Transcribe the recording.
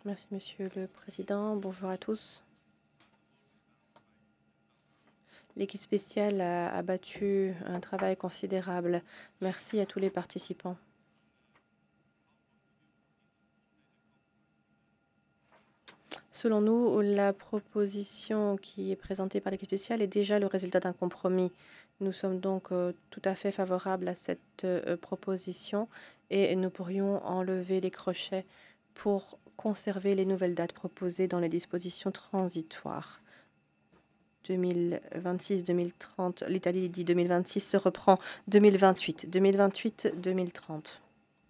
Merci, Monsieur le Président. Bonjour à tous. L'équipe spéciale a abattu un travail considérable. Merci à tous les participants. Selon nous, la proposition qui est présentée par l'équipe spéciale est déjà le résultat d'un compromis. Nous sommes donc tout à fait favorables à cette proposition et nous pourrions enlever les crochets pour conserver les nouvelles dates proposées dans les dispositions transitoires. 2026-2030, l'Italie dit 2026 se reprend 2028, 2028-2030.